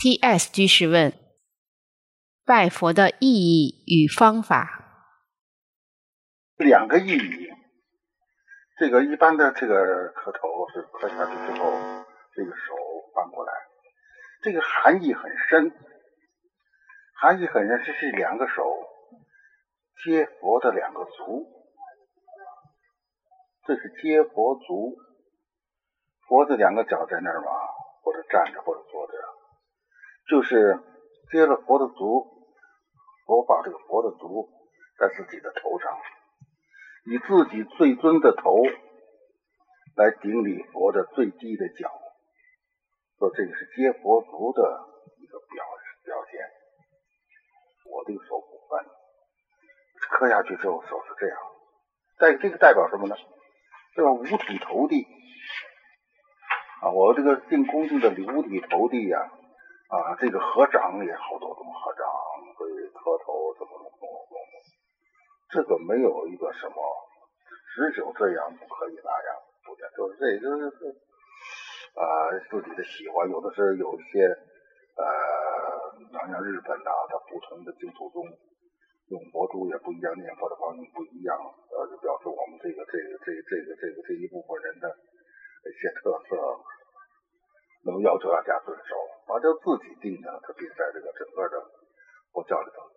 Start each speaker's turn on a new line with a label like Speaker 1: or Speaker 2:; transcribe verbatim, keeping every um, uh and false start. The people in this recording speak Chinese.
Speaker 1: T S 居士问：拜佛的意义与方法。
Speaker 2: 两个意义。这个一般的这个磕头是磕下去之后，这个手翻过来，这个含义很深，含义很深，是是两个手接佛的两个足，这是接佛足。佛的两个脚在那儿嘛，或者站着或者坐着，就是接了佛的足，佛把这个佛的足在自己的头上，以自己最尊的头来顶礼佛的最低的脚，说这个是接佛足的一个表表现。我这个手不翻，磕下去之后手是这样，但这个代表什么呢？这个五体投地啊，我这个进恭敬的五体投地呀、啊，啊，这个合掌也好多种合掌，所以磕头怎么怎么怎么，这个没有一个什么只有这样不可以那样，不讲，就是这就是啊、呃、自己的喜欢，有的是有一些呃，好像日本呐、啊，它不同的净土宗用佛珠也不一样，念佛的方式不一样，呃，就表示我们这个这个这个这个这个这一部分人的一些特色，能要求大家遵守，啊，就自己定的，特别在这个整个的佛教里头。